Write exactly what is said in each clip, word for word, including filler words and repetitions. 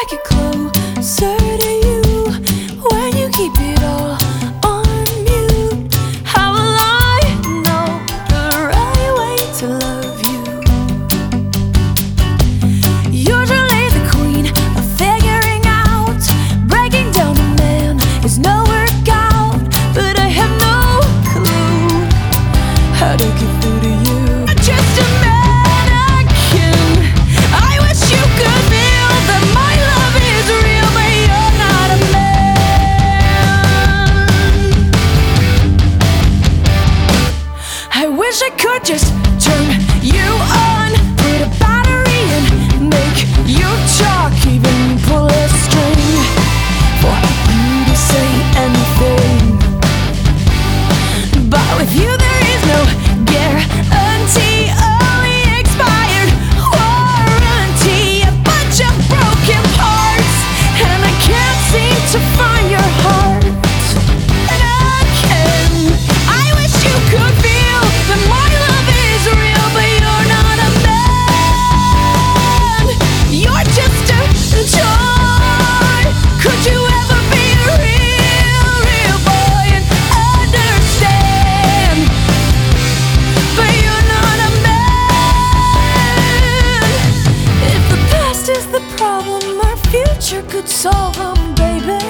I get closer to you when you keep it all on mute? How will I know the right way to love you? Usually the queen of figuring out, breaking down a man is no workout, but I have no clue how to get through to you. Just a mannequin. I wish you could feel that my love is real, but you're not a man. I wish I could just turn you on, put a battery in, make you talk, even pull a string for you to say anything. But with you there is no guarantee, only expired warranty. A bunch of broken parts, and I can't seem to find your heart. And again, I wish you could feel that my love is real, but you're not a man. You're just a toy. Could you ever be a real, real boy and understand? But you're not a man. If the past is the problem, our future could solve them, baby.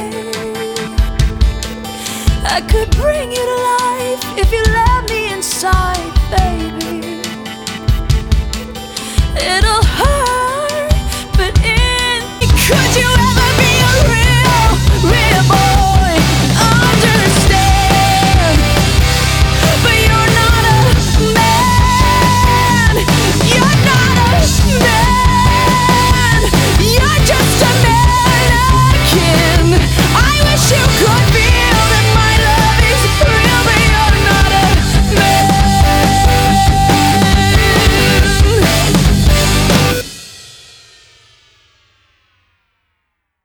I could bring you to life if you let me inside, baby. It'll hurt, but in could you